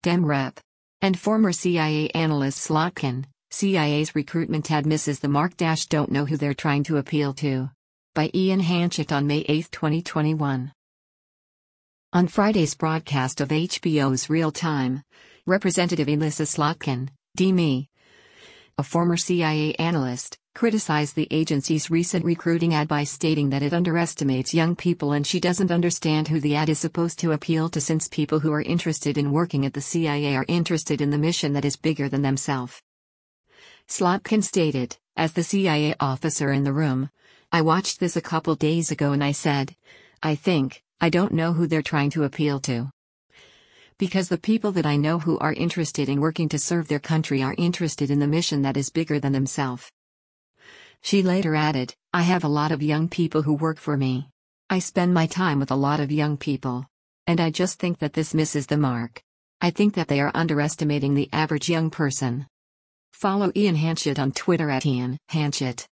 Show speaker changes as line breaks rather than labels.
Dem Rep. And former CIA analyst Slotkin, CIA's recruitment ad misses the mark. Don't know who they're trying to appeal to. By Ian Hanchett on May 8, 2021. On Friday's broadcast of HBO's Real Time, Representative Elissa Slotkin, D.Me., a former CIA analyst, criticized the agency's recent recruiting ad by stating that it underestimates young people and she doesn't understand who the ad is supposed to appeal to, since people who are interested in working at the CIA are interested in the mission that is bigger than themselves. Slotkin stated, as the CIA officer in the room, "I watched this a couple days ago and I said, I don't know who they're trying to appeal to. Because the people that I know who are interested in working to serve their country are interested in the mission that is bigger than themselves." She later added, "I have a lot of young people who work for me. I spend my time with a lot of young people. And I just think that this misses the mark. I think that they are underestimating the average young person." Follow Ian Hanchett on Twitter @IanHanchett.